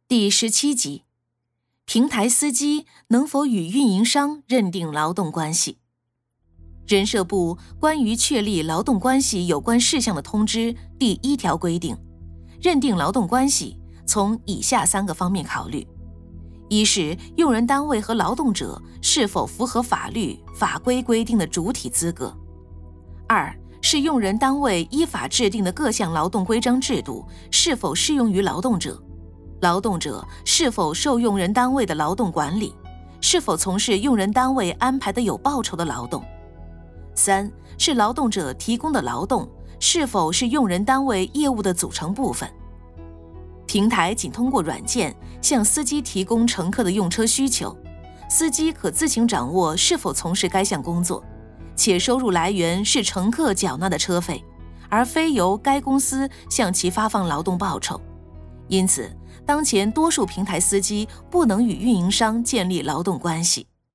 第17集，平台司机能否与运营商认定劳动关系？人社部关于确立劳动关系有关事项的通知第1条规定，认定劳动关系从以下3个方面考虑：一是用人单位和劳动者是否符合法律法规规定的主体资格；二是用人单位依法制定的各项劳动规章制度是否适用于劳动者，劳动者是否受用人单位的劳动管理，是否从事用人单位安排的有报酬的劳动；三是劳动者提供的劳动是否是用人单位业务的组成部分。平台仅通过软件向司机提供乘客的用车需求，司机可自行掌握是否从事该项工作，且收入来源是乘客缴纳的车费，而非由该公司向其发放劳动报酬。因此，当前多数平台司机不能与运营商建立劳动关系。